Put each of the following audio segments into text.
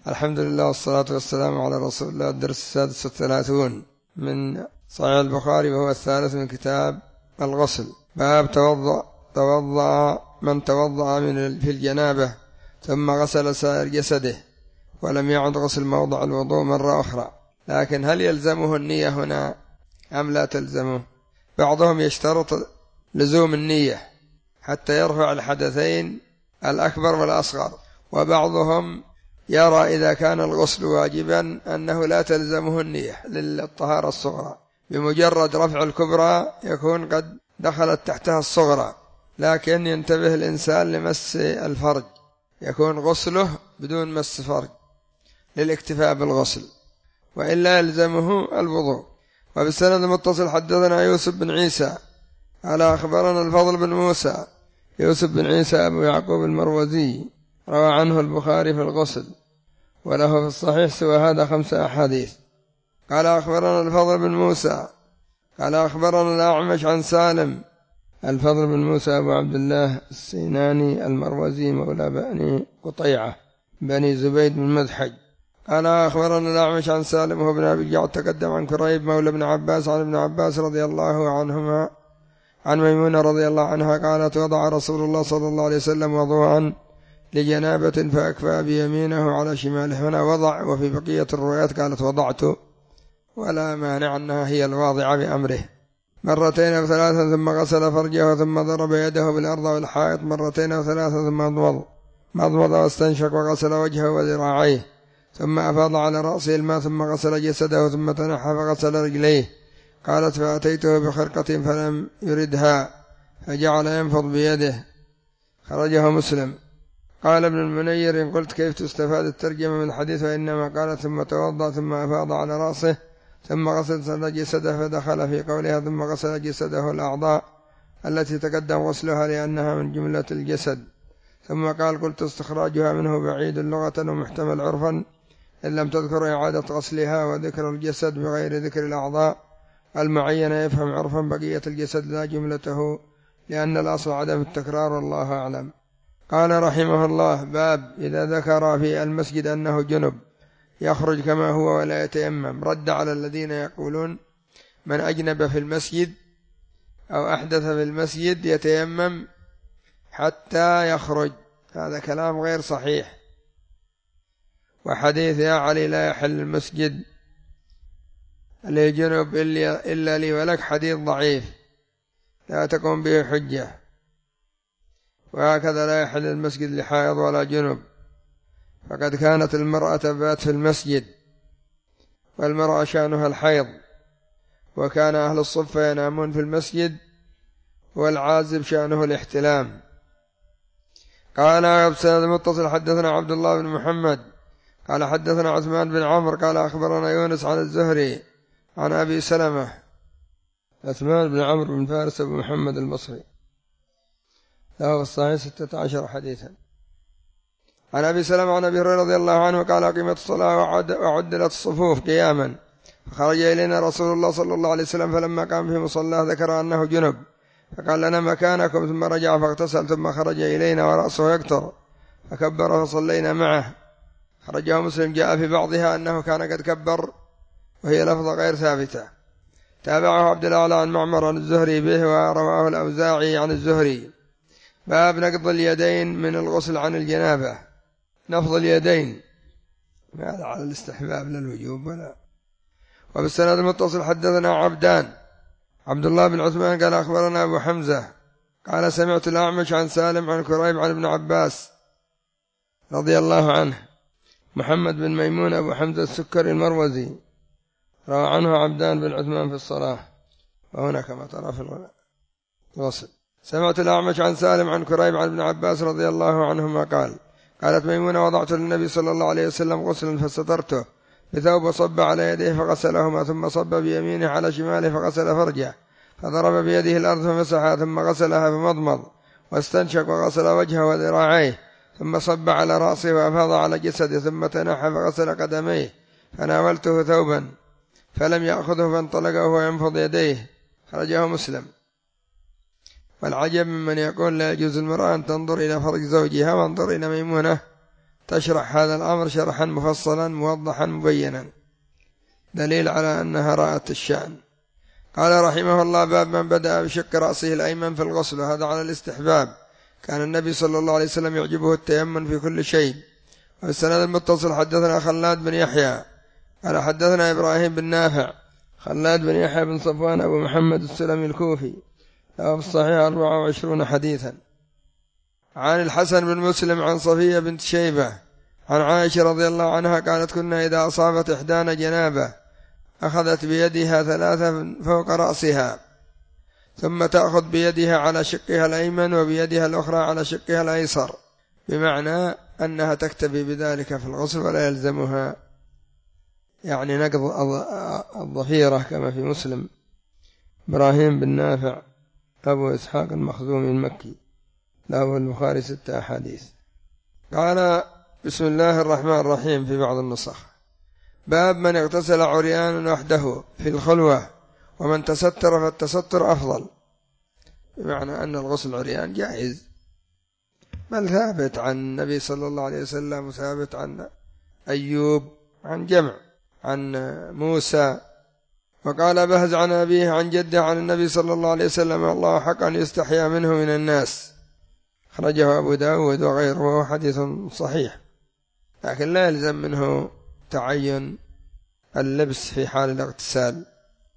الحمد لله والصلاة والسلام على رسول الله. الدرس السادس والثلاثون من صحيح البخاري، وهو الثالث من كتاب الغسل. باب توضأ من توضأ في الجنابة ثم غسل سائر جسده ولم يعد غسل موضع الوضوء مرة أخرى. لكن هل يلزمه النية هنا أم لا تلزمه؟ بعضهم يشترط لزوم النية حتى يرفع الحدثين الأكبر والأصغر، وبعضهم يرى إذا كان الغسل واجبا أنه لا تلزمه النية للطهارة الصغرى، بمجرد رفع الكبرى يكون قد دخلت تحتها الصغرى. لكن ينتبه الإنسان لمس الفرج، يكون غسله بدون مس فرج للاكتفاء بالغسل، وإلا يلزمه الوضوء. وبالسند المتصل حدثنا يوسف بن عيسى قال أخبرنا الفضل بن موسى. يوسف بن عيسى أبو يعقوب المروزي، روى عنه البخاري في الغسل، وله في الصحيح سوى هذا 5 أحاديث. قال أخبرنا الفضل بن موسى قال أخبرنا الأعمش عن سالم. الفضل بن موسى أبو عبد الله السيناني المروزي مولى بني قطيعة بني زبيد بن مدحج. قال أخبرنا الأعمش عن سالم وهو ابن أبي جعد تقدم عن كريب مولى ابن عباس عن ابن عباس رضي الله عنهما عن ميمونة رضي الله عنها قالت وضع رسول الله صلى الله عليه وسلم وضوءا لجنابة فأكفى بيمينه على شماله. هنا وضع، وفي بقية الروايات قالت وضعت، ولا مانع أنها هي الواضعة بأمره. 2 أو 3 ثم غسل فرجه ثم ضرب يده بالأرض والحائط 2 أو 3 ثم مضمض واستنشق وغسل وجهه وذراعيه ثم أفاض على رأسه الماء ثم غسل جسده ثم تنحى فغسل رجليه. قالت فأتيته بخرقة فلم يردها فجعل ينفض بيده. خرجه مسلم. قال ابن المنير إن قلت كيف تستفاد الترجمة من الحديث، وإنما قال ثم توضأ ثم أفاض على رأسه ثم غسل جسده، فدخل في قولها ثم غسل جسده الأعضاء التي تقدم غسلها لأنها من جملة الجسد. ثم قال قلت استخراجها منه بعيد لغة ومحتمل عرفا إن لم تذكر إعادة غسلها، وذكر الجسد بغير ذكر الأعضاء المعينة يفهم عرفا بقية الجسد لا جملته، لأن الأصل عدم التكرار والله أعلم. قال رحمه الله باب إذا ذكر في المسجد أنه جنب يخرج كما هو ولا يتيمم. رد على الذين يقولون من أجنب في المسجد أو أحدث في المسجد يتيمم حتى يخرج. هذا كلام غير صحيح. وحديث يا علي لا يحل المسجد لجنب إلا لي ولك حديث ضعيف لا تقوم به حجة. وهكذا لا يحل المسجد لحائض ولا جنب، فقد كانت المرأة تبات في المسجد، والمرأة شأنها الحيض، وكان أهل الصفة ينامون في المسجد، والعازب شأنه الاحتلام. قال بسند المتصل حدثنا عبد الله بن محمد قال حدثنا عثمان بن عمرو قال أخبرنا يونس عن الزهري عن أبي سلمة. عثمان بن عمرو بن فارس بن محمد المصري، له في الصحيح 16 حديثا. عن أبي سلمة عن أبي هريرة رضي الله عنه قال أقيمت الصلاة وعدلت الصفوف قياما، فخرج إلينا رسول الله صلى الله عليه وسلم فلما قام في مصلاه ذكر أنه جنب فقال لنا مكانكم، ثم رجع فاغتسل ثم خرج إلينا ورأسه يقطر فكبر فصلينا معه. خرجه مسلم. جاء في بعضها أنه كان قد كبر، وهي لفظة غير ثابتة. تابعه عبد الأعلى عن معمر عن الزهري به، ورواه الأوزاعي عن الزهري. باب نقض اليدين من الغسل عن الجنابة. نفض اليدين هذا على الاستحباب للوجوب ولا. وبالسند المتصل حدثنا عبد الله بن عثمان قال أخبرنا أبو حمزة قال سمعت الأعمش عن سالم عن كريب عن ابن عباس رضي الله عنه. محمد بن ميمون أبو حمزة السكري المروزي، روى عنه عبدان بن عثمان في الصلاة، وهنا كما ترى في الغسل. سمعت الأعمش عن سالم عن كريب عن ابن عباس رضي الله عنهما قال قالت ميمونة وضعت للنبي صلى الله عليه وسلم غسلا فسترته بثوب وصب على يديه فغسلهما، ثم صب بيمينه على شماله فغسل فرجه، فضرب بيده الأرض فمسحها، ثم غسلها فمضمض واستنشق وغسل وجهه وذراعيه، ثم صب على رأسه وأفاض على جسده، ثم تنحى فغسل قدميه. فناولته ثوبا فلم يأخذه فانطلق وهو ينفض يديه. خرجه مسلم. والعجب ممن يقول لا يجوز المرأة أن تنظر إلى فرج زوجها، وانظر إلى ميمونة تشرح هذا الأمر شرحا مفصلا موضحا مبينا، دليل على أنها رأت الشأن. قال رحمه الله: باب من بدأ بشق رأسه الأيمن في الغسل، وهذا على الاستحباب. كان النبي صلى الله عليه وسلم يعجبه التيمم في كل شيء. والسند المتصل حدثنا خلاد بن يحيى قال حدثنا إبراهيم بن نافع. خلاد بن يحيى بن صفوان أبو محمد السلمي الكوفي، له في الصحيح 24 حديثا. عن الحسن بن مسلم عن صفية بنت شيبة عن عائشة رضي الله عنها قالت: كنا إذا أصابت إحدانا جنابة أخذت بيدها 3 فوق رأسها، ثم تأخذ بيدها على شقها الأيمن وبيدها الأخرى على شقها الأيسر، بمعنى أنها تكتفي بذلك في الغسل ولا يلزمها يعني نقض الظفيرة كما في مسلم. إبراهيم بن نافع أبو إسحاق المخزومي المكي، له البخاري 6 أحاديث. قال: بسم الله الرحمن الرحيم. في بعض النسخ: باب من اغتسل عريانا وحده في الخلوة ومن تستر فالتستر أفضل، بمعنى أن الغسل عريان جائز، بل ثابت عن النبي صلى الله عليه وسلم، وثابت عن أيوب، عن جمع، عن موسى. وقال بهز عن أبيه عن جده عن النبي صلى الله عليه وسلم: الله حق أن يستحيا منه من الناس. خرجه أبو داود وغيره، وهو حديث صحيح، لكن لا يلزم منه تعين اللبس في حال الاغتسال،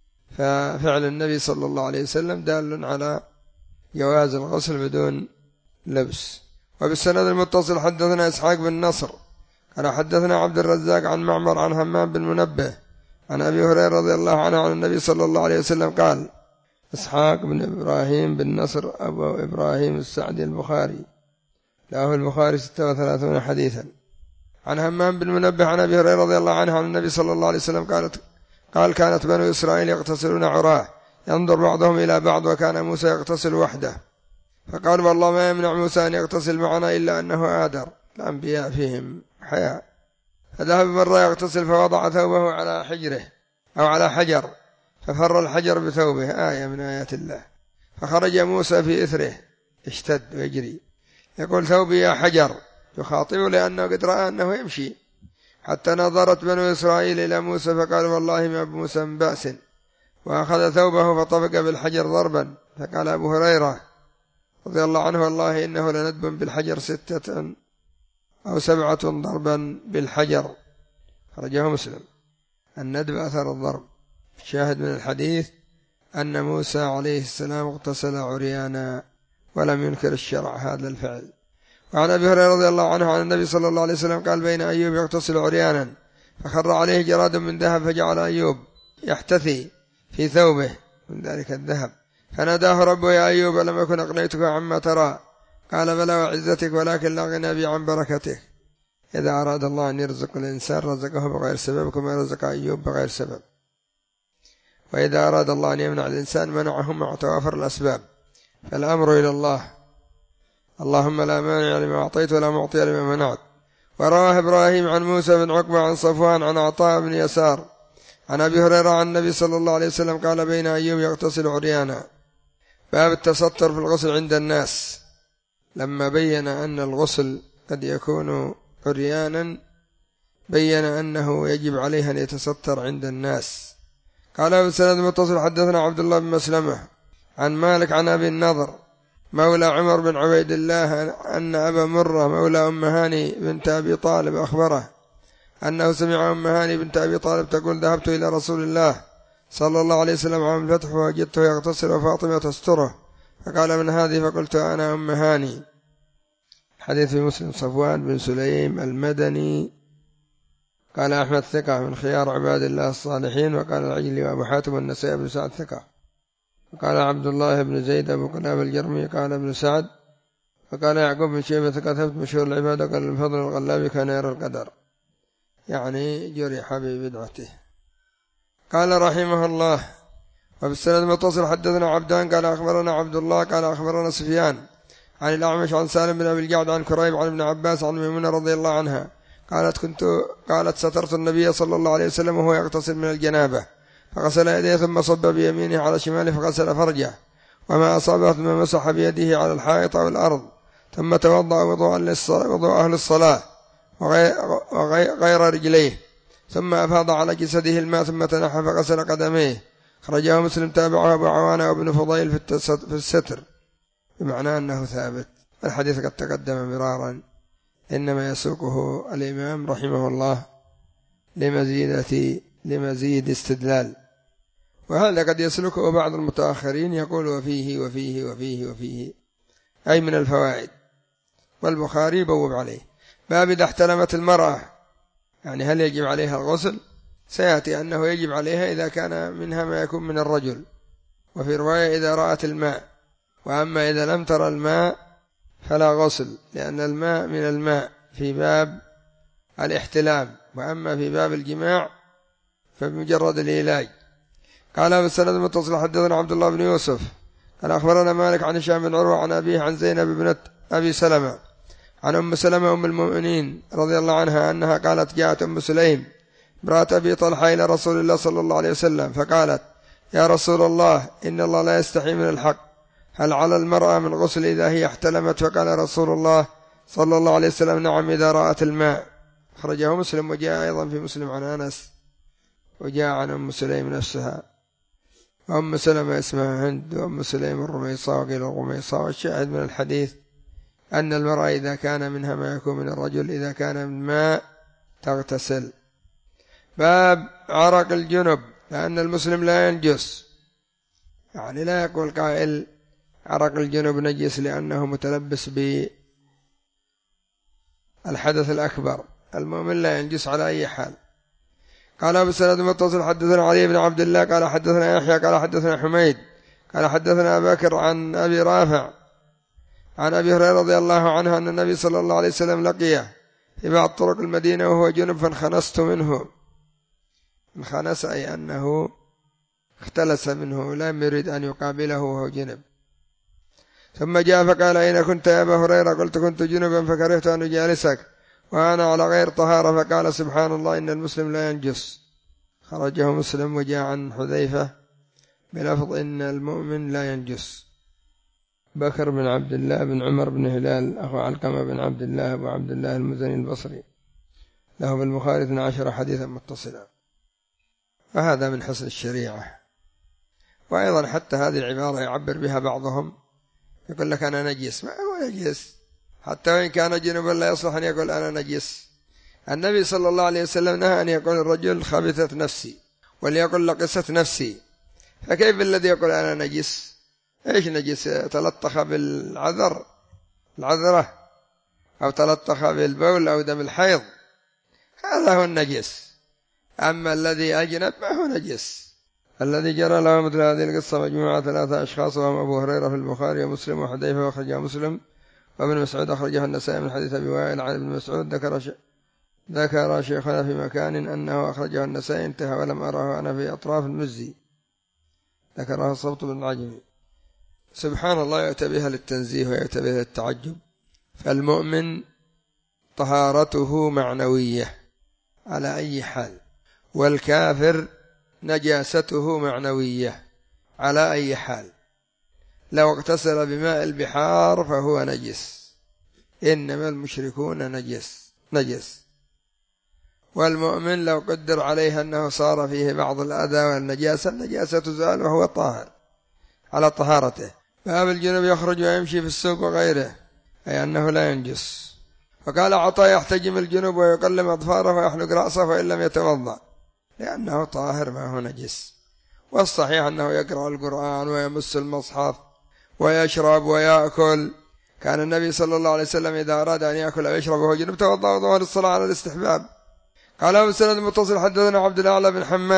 ففعل النبي صلى الله عليه وسلم دال على جواز الغسل بدون لبس. وبالسند المتصل حدثنا إسحاق بن نصر قال حدثنا عبد الرزاق عن معمر عن همام بن منبه عن أبي هريرة رضي الله عنه عن النبي صلى الله عليه وسلم قال: إسحاق بن إبراهيم بن نصر أبو إبراهيم السعدي البخاري، له البخاري 36 حديثا. عن همام بن منبه عن أبي هريرة رضي الله عنه عن النبي صلى الله عليه وسلم قال: كانت بنو إسرائيل يغتسلون عراه ينظر بعضهم إلى بعض، وكان موسى يغتسل وحده، فقال: والله ما يمنع موسى أن يغتسل معنا إلا أنه آدر، الأنبياء فيهم حياء. فذهب مرة يغتسل فوضع ثوبه على حجره أو على حجر، ففر الحجر بثوبه، آية من آيات الله. فخرج موسى في إثره اشتد ويجري يقول: ثوبي يا حجر، يخاطبه لأنه قد رأى أنه يمشي. حتى نظرت بنو إسرائيل إلى موسى فقالوا: والله ما بموسى من بأس، وأخذ ثوبه فطبق بالحجر ضربا. فقال أبو هريرة رضي الله عنه: والله إنه لندب بالحجر 6 أو 7 ضربا بالحجر. خرجه مسلم. الندب أثر الضرب. شاهد من الحديث أن موسى عليه السلام اغتسل عريانا ولم ينكر الشرع هذا الفعل. وعن أبي هريرة رضي الله عنه عن النبي صلى الله عليه وسلم قال: بين أيوب يغتسل عريانا فخر عليه جراد من ذهب، فجعل أيوب يحتثي في ثوبه من ذلك الذهب، فناداه ربه: يا أيوب ألم أكن أغنيتك عما ترى؟ قال: بلى وعزتك، ولكن لا غنى بي عن بركتك. إذا أراد الله أن يرزق الإنسان رزقه بغير سبب، كما رزق أيوب بغير سبب. وإذا أراد الله أن يمنع الإنسان منعه مع توافر الأسباب، فالأمر إلى الله. اللهم لا مانع لما أعطيت ولا معطي لما منعت. ورواه إبراهيم عن موسى بن عقبة عن صفوان عن عطاء بن يسار عن أبي هريرة عن النبي صلى الله عليه وسلم قال: بين أيوب يغتسل عريانا. باب التستر في الغسل عند الناس. لما بين أن الغسل قد يكون عريانا بين أنه يجب عليه أن يتستر عند الناس. قال بسند متصل حدثنا عبد الله بن مسلمة عن مالك عن أبي النضر مولى عمر بن عبيد الله أن أبا مرة مولى أم هاني بنت أبي طالب أخبره أنه سمع أم هاني بنت أبي طالب تقول: ذهبت إلى رسول الله صلى الله عليه وسلم عام الفتح ووجدته يغتسل وفاطمة تستره، فقال: من هذه؟ فقلت: أنا أم هاني. حديث في مسلم. صفوان بن سليم المدني قال أحمد ثقة من خيار عباد الله الصالحين، وقال العجلي وأبو حاتم والنسائي بن سعد ثقة، وقال عبد الله بن زيد أبو قلاب الجرمي قال ابن سعد، وقال يعقوب بن شيبة ثقة ثبت مشهور العبادة، قال الفضل الغلابي كان يرى القدر، يعني جرح ببدعته. قال رحمه الله: وبالسند المتصل حدثنا عبدان قال أخبرنا عبد الله قال أخبرنا سفيان عن الأعمش عن سالم بن أبي الجعد عن كريب عن ابن عباس عن ميمونة رضي الله عنها قالت: سترت النبي صلى الله عليه وسلم وهو يغتسل من الجنابة، فغسل يديه ثم صب بيمينه على شماله فغسل فرجه وما أصابه، ثم مسح بيده على الحائط أو الأرض، ثم توضأ وضوء أهل الصلاة، وغير رجليه، ثم أفاض على جسده الماء ثم تنحى فغسل قدميه. خرجه مسلم، تابعه أبو عوانة وابن فضيل في الستر، بمعنى أنه ثابت. الحديث قد تقدم مرارا، إنما يسوقه الإمام رحمه الله لمزيد استدلال، وهذا قد يسلكه بعض المتأخرين يقول وفيه وفيه وفيه وفيه، أي من الفوائد، والبخاري بوب عليه. باب إذا احتلمت المرأة، يعني هل يجب عليها الغسل؟ سيأتي أنه يجب عليها إذا كان منها ما يكون من الرجل، وفي رواية إذا رأت الماء، وأما إذا لم ترى الماء فلا غسل، لأن الماء من الماء في باب الاحتلام، وأما في باب الجماع فبمجرد العلاج. قال بالسند المتصل حدثنا عبد الله بن يوسف قال أخبرنا مالك عن هشام بن عروة عن أبيه عن زينب بنت أبي سلمة عن أم سلمة أم المؤمنين رضي الله عنها أنها قالت جاءت أم سليم امرأة أبي طلحة إلى رسول الله صلى الله عليه وسلم فقالت يا رسول الله إن الله لا يستحي من الحق، هل على المرأة من غسل إذا هي احتلمت؟ فقال رسول الله صلى الله عليه وسلم نعم إذا رأت الماء. أخرجه مسلم، وجاء أيضا في مسلم عن أنس، وجاء عن أم سليم نفسها. أم سلمة اسمها هند، وأم سليم الرميصاء وقيل الرميصاء. والشاهد من الحديث أن المرأة إذا كان منها ما يكون من الرجل إذا كان من ماء تغتسل. باب عرق الجنب، لأن المسلم لا ينجس، يعني لا يقول قائل عرق الجنب نجس لأنه متلبس بالحدث الأكبر. المؤمن لا ينجس على أي حال. قال أبو سند متصل حدثنا علي بن عبد الله قال حدثنا يحيى قال حدثنا حميد قال حدثنا أبا بكر عن أبي رافع عن أبي هريرة رضي الله عنه أن النبي صلى الله عليه وسلم لقيه في بعض طرق المدينة وهو جنب فانخنست منه. انخنس أي أنه اختلس منه، لم يريد أن يقابله وهو جنب. ثم جاء فقال أين كنت يا أبا هريرة؟ قلت كنت جنبا فكرهت أن أجالسك وأنا على غير طهارة. فقال سبحان الله إن المسلم لا ينجس. خرجه مسلم. وجاء عن حذيفة بلفظ إن المؤمن لا ينجس. بكر بن عبد الله بن عمر بن هلال أخو علقمة بن عبد الله أبو عبد الله المزني البصري، له بالبخاري 12 حديثا متصلا. وهذا من حسن الشريعة. وأيضا حتى هذه العبارة يعبر بها بعضهم، يقول لك أنا نجس، ما هو نجس، حتى وإن كان جنبا لا يصلح أن يقول أنا نجس. النبي صلى الله عليه وسلم نهى أن يقول الرجل خبثت نفسي، وليقول لقست نفسي، فكيف الذي يقول أنا نجس؟ إيش نجس؟ تلطخ بالعذرة أو تلطخ بالبول أو دم الحيض، هذا هو النجس. أما الذي أجنب ما هو نجس. الذي جرى له مثل هذه القصة مجموعة 3 أشخاص، وهم أبو هريرة في البخاري ومسلم وحذيفة وأخرجه مسلم، وابن مسعود أخرجه النسائي من حديث أبي وائل عن ابن مسعود. ذكر شيخنا في مكان أنه أخرجه النسائي انتهى ولم أره أنا في أطراف المزي، ذكره الصوت بن العجمي. سبحان الله، يأتي بها للتنزيه ويأتي بها للتعجب. فالمؤمن طهارته معنوية على أي حال، والكافر نجاسته معنوية على أي حال. لو اغتسل بماء البحار فهو نجس، إنما المشركون نجس. والمؤمن لو قدر عليه أنه صار فيه بعض الأذى والنجاسة، النجاسة تزال وهو طاهر على طهارته. باب الجنب يخرج ويمشي في السوق وغيره، أي أنه لا ينجس. فقال عطاء يحتجم الجنب ويقلم أظفاره ويحلق رأسه فإن لم يتوضأ، لأنه طاهر ما هو نجس. والصحيح أنه يقرأ القرآن ويمس المصحف ويشرب ويأكل. كان النبي صلى الله عليه وسلم إذا أراد أن يأكل أو يشرب وهو جنب توضأ وضوء للصلاة على الاستحباب. قال أبو سند المتصل حدثنا عبد الأعلى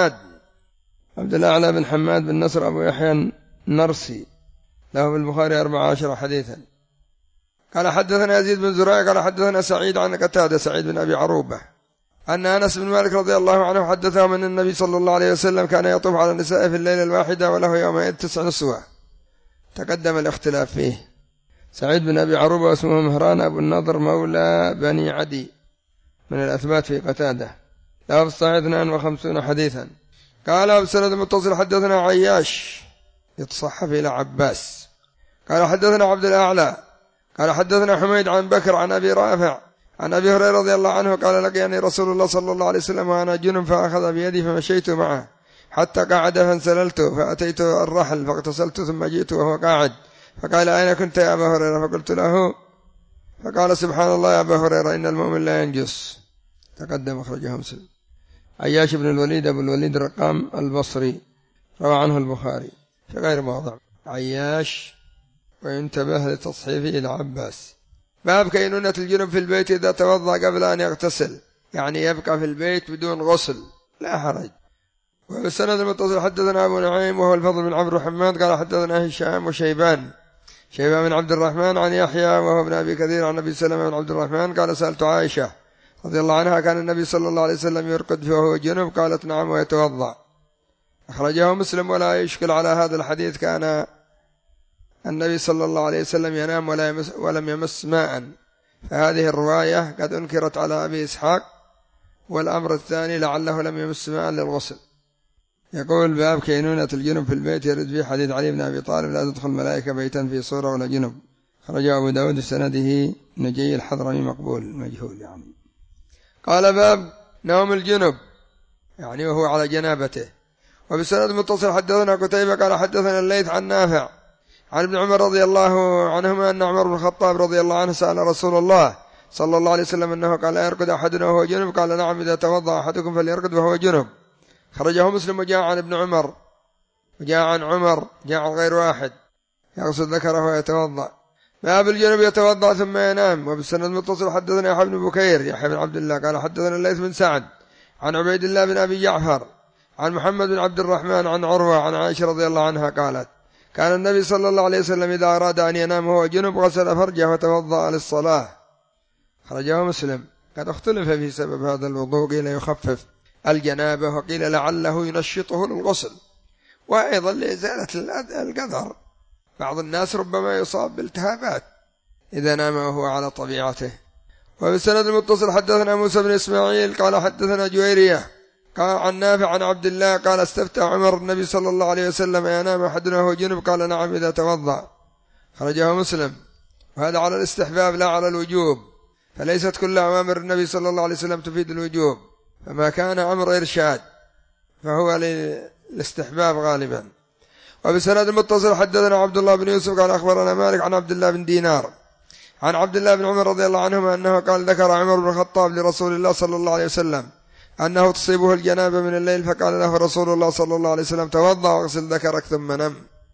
بن حماد بن نصر أبو يحيى النرسي، له بالبخاري 14 حديثا. قال حدثنا يزيد بن زريع قال حدثنا سعيد عن قتادة سعيد بن أبي عروبة أن أنس بن مالك رضي الله عنه حدثهم أن النبي صلى الله عليه وسلم كان يطوف على النساء في الليلة الواحدة وله يومئذ 9 نسوة. تقدم الاختلاف فيه. سعيد بن أبي عروبة واسمه مهران أبو النضر مولى بني عدي من الأثبات في قتادة، له في الصحيح 52 حديثا. قال أبو سند المتصل حدثنا عياش يتصحف إلى عباس قال حدثنا عبد الأعلى قال حدثنا حميد عن بكر عن أبي رافع عن أبي هريرة رضي الله عنه قال لقيني رسول الله صلى الله عليه وسلم وأنا جنب فأخذ بيدي فمشيت معه حتى قعد فانسللت فأتيت الرحل فاغتسلت ثم جئت وهو قاعد فقال أين كنت يا أبا هريرة؟ فقلت له، فقال سبحان الله يا أبا هريرة إن المؤمن لا ينجس. تقدم أخرجه مسلم. عياش بن الوليد أبو الوليد رقام البصري روى عنه البخاري في غير موضع. عياش وينتبه لتصحيفه العباس. باب كينونة الجنب في البيت إذا توضأ قبل أن يغتسل، يعني يبقى في البيت بدون غسل لا حرج. وبالسند المتصل حدثنا أبو نعيم وهو الفضل بن عمرو حماد قال حدثنا هشام وشيبان بن عبد الرحمن عن يحيى وهو ابن أبي كثير عن أبي سلمة بن عبد الرحمن قال سألت عائشة رضي الله عنها كان النبي صلى الله عليه وسلم يرقد وهو جنب؟ قالت نعم ويتوضأ. أخرجه مسلم. ولا يشكل على هذا الحديث كان النبي صلى الله عليه وسلم ينام ولم يمس ماء، فهذه الرواية قد أنكرت على أبي إسحاق. والأمر الثاني لعله لم يمس ماء للغسل. يقول باب كينونة الجنب في البيت يرد فيه حديث علي بن أبي طالب لا تدخل ملائكة بيتا في صورة ولا جنب. خرجه أبو داود بسنده نجي الحضرمي مقبول مجهول يعني. قال باب نوم الجنب يعني وهو على جنابته. وبسند متصل حدثنا قتيبة قال حدثنا الليث عن نافع عن ابن عمر رضي الله عنهما أن عمر بن الخطاب رضي الله عنه سأل رسول الله صلى الله عليه وسلم أنه قال يرقد أحدنا وهو جنب؟ قال نعم إذا توضأ أحدكم فليرقد وهو جنب. خرجه مسلم. وجاء عن ابن عمر وجاء عن عمر جاء عن غير واحد يغسل ذكره ويتوضأ. باب الجنب يتوضأ ثم ينام. وبالسند المتصل حدثنا يحيى بن بكير يحيى بن عبد الله قال حدثنا الليث بن سعد عن عبيد الله بن أبي جعفر عن محمد بن عبد الرحمن عن عروة عن عائشة رضي الله عنها قالت كان النبي صلى الله عليه وسلم إذا أراد أن ينام وهو جنب غسل فرجه وتوضأ للصلاة. خرجه مسلم. قد اختلف في سبب هذا الوضوء، قيل يخفف الجنابة وقيل لعله ينشطه للغسل وأيضا لإزالة القذر. بعض الناس ربما يصاب بالتهابات إذا نام وهو على طبيعته. وبالسند المتصل حدثنا موسى بن إسماعيل قال حدثنا جويرية قال عن نافع عن عبد الله قال استفتى عمر النبي صلى الله عليه وسلم ينام أحدنا وهو جنب؟ قال نعم إذا توضأ. خرجه مسلم. وهذا على الاستحباب لا على الوجوب، فليست كل أوامر النبي صلى الله عليه وسلم تفيد الوجوب، فما كان أمر إرشاد فهو للاستحباب غالبا. وبسند المتصل حدثنا عبد الله بن يوسف قال أخبرنا مالك عن عبد الله بن دينار عن عبد الله بن عمر رضي الله عنهما أنه قال ذكر عمر بن الخطاب لرسول الله صلى الله عليه وسلم أنه تصيبه الجنابة من الليل، فقال له رسول الله صلى الله عليه وسلم توضأ واغسل ذكرك ثم نم.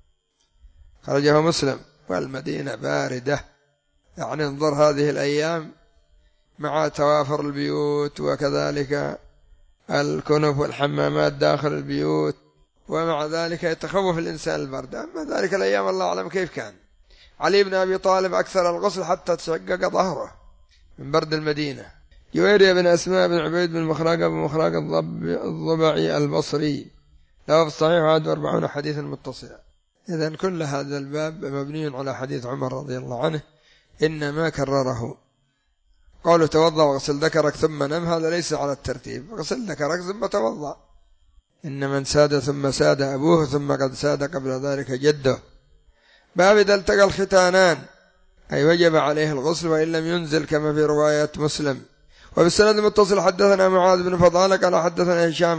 خرجه مسلم. والمدينة باردة، يعني انظر هذه الأيام مع توافر البيوت وكذلك الكنف والحمامات داخل البيوت، ومع ذلك يتخوف الإنسان البرد. أما ذلك الأيام الله أعلم كيف كان. علي بن أبي طالب أكثر الغسل حتى تشقق ظهره من برد المدينة. جويرية بن أسماء بن عبيد بن مخراقة بن مخراقة الضبعي البصري له في الصحيح 41 حديثا متصلا. إذن كل هذا الباب مبني على حديث عمر رضي الله عنه، إنما كرره. قالوا توضأ وغسل ذكرك ثم نم، هذا ليس على الترتيب، غسل ذكرك ثم توضأ. إن من ساد ثم ساد أبوه ثم قد ساد قبل ذلك جده. باب إذا التقى الختانان أي وجب عليه الغسل وإن لم ينزل كما في رواية مسلم. وبالسند المتصل حدثنا معاذ بن فضالة قال حدثنا هشام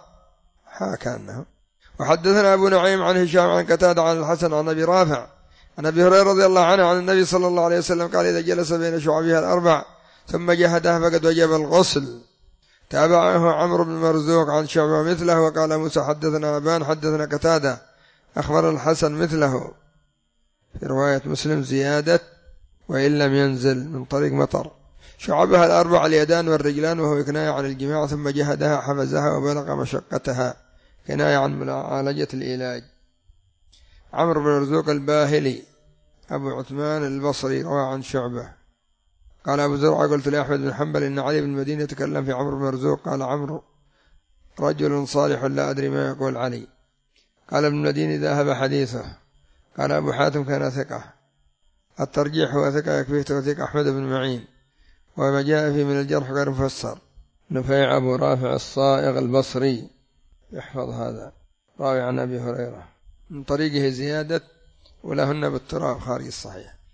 كأنه وحدثنا أبو نعيم عن هشام عن قتادة عن الحسن عن أبي رافع عن أبي هريرة رضي الله عنه عن النبي صلى الله عليه وسلم قال إذا جلس بين شعبها الأربع ثم جهدها فقد وجب الغسل. تابعه عمرو بن مرزوق عن شعبة مثله. وقال موسى حدثنا أبان حدثنا قتادة أخبر الحسن مثله. في رواية مسلم زيادة وإن لم ينزل من طريق مطر. شعبها الأربع اليدان والرجلان وهو كناية عن الجماع، ثم جهدها حفزها وبلغ مشقتها كناية عن معالجة العلاج. عمرو بن مرزوق الباهلي أبو عثمان البصري روى عن شعبة. قال أبو زرعة قلت لأحمد بن حنبل إن علي بن المدينة يتكلم في عمرو بن مرزوق. قال عمرو رجل صالح لا أدري ما يقول علي. قال ابن المدينة ذهب حديثه. قال أبو حاتم كان ثقة، الترجيح هو ثقة يكفيه توثيق أحمد بن معين، وما جاء فيه من الجرح غير مفسر. نفيع أبو رافع الصائغ البصري يحفظ هذا راوي عن أبي هريرة من طريقه زيادة ولهن بالتراب خارج الصحيح.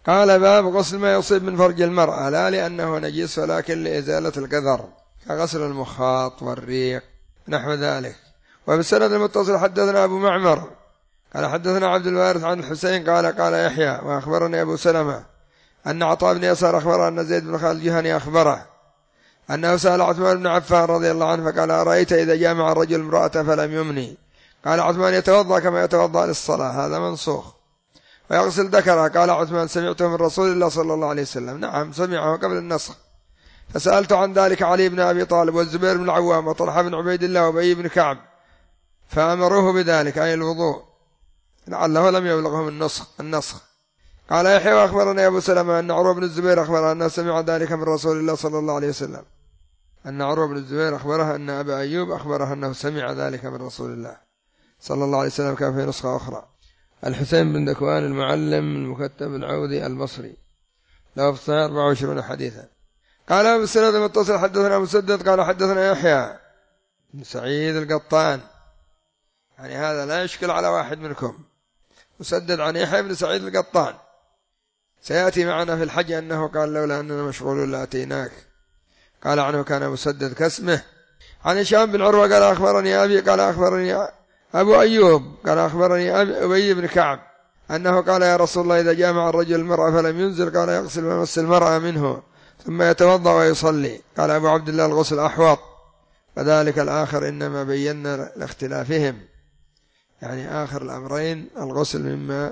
قال باب غسل ما يصيب من فرج المرأة، لا لأنه نجس ولكن لإزالة القذر كغسل المخاط والريق نحو ذلك. وبالسند المتصل حدثنا أبو معمر قال حدثنا عبد الوارث عن الحسين قال يحيى وأخبرني أبو سلمة أن عطاء بن يسار أخبره أن زيد بن خالد الجهني أخبره أنه سأل عثمان بن عفان رضي الله عنه فقال أرأيت إذا جامع الرجل امرأة فلم يمني؟ قال عثمان يتوضأ كما يتوضأ للصلاة، هذا منسوخ، ويغسل ذكرها. قال عثمان سمعته من رسول الله صلى الله عليه وسلم. نعم سمعه قبل النسخ. فسألت عن ذلك علي بن أبي طالب والزبير بن العوام وطلحة بن عبيد الله وأبي بن كعب فأمروه بذلك أي الوضوء، لعله لم يبلغهم النسخ. قال يحيى وأخبرني أبو سلمة أن عروة بن الزبير أخبره أنه سمع ذلك من رسول الله صلى الله عليه وسلم، أن عروة بن الزبير أخبره أن أبا أيوب أخبره أنه سمع ذلك من رسول الله صلى الله عليه وسلم. كان في نسخة أخرى. الحسين بن ذكوان المعلم المكتب العودي البصري له في الصحيح 24 حديثا. قال أبو السند المتصل حدثنا مسدد قال حدثنا يحيى بن سعيد القطان، يعني هذا لا يشكل على واحد منكم، مسدد عن يحيى بن سعيد القطان، سيأتي معنا في الحج أنه قال لولا أننا مشغولون لأتيناك. قال عنه كان مسدد كاسمه. عن هشام بن عروة قال أخبرني أبي قال أخبرني أبو أيوب قال أخبرني أبي بن كعب أنه قال يا رسول الله إذا جامع الرجل المرأة فلم ينزل قال يغسل ويمس المرأة منه ثم يتوضأ ويصلي. قال أبو عبد الله الغسل أحوط، وذلك الآخر إنما بينا لاختلافهم، يعني آخر الأمرين الغسل مما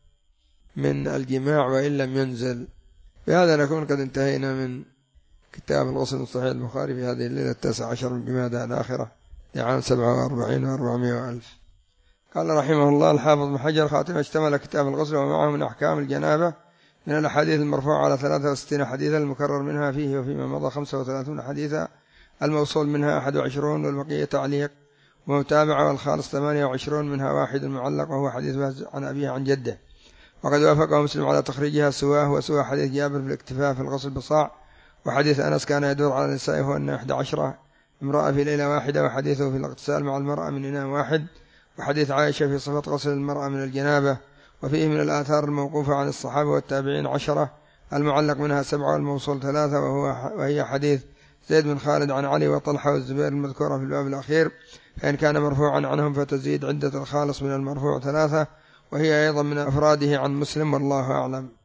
من الجماع وإن لم ينزل. بهذا نكون قد انتهينا من كتاب الغسل من صحيح البخاري في هذه الليلة 19 من جمادى الآخرة لعام 47 و400 وألف. قال رحمه الله الحافظ بن حجر خاتمة اشتمل كتاب الغسل ومعه من أحكام الجنابة من الأحاديث المرفوعة على 63 حديثا المكرر منها فيه وفيما مضى 35 حديثا، الموصول منها 21 والبقية تعليق ومتابعة، والخالص 28 منها واحد معلق وهو حديث عن أبيه عن جده. وقد وافقه مسلم على تخريجها سواه وسوى حديث جابر في الاكتفاء في الغسل بصاع، وحديث أنس كان يدور على نسائه أن 11 امرأة في ليلة واحدة، وحديثه في الاغتسال مع المرأة من إناء واحد، وحديث عائشة في صفة غسل المرأة من الجنابة. وفيه من الآثار الموقوفة عن الصحابة والتابعين 10، المعلق منها 7 والموصول 3، وهي حديث زيد بن خالد عن علي وطلحة والزبير المذكورة في الباب الأخير، فإن كان مرفوعا عنهم فتزيد عدة الخالص من المرفوع 3، وهي أيضا من أفراده عن مسلم والله أعلم.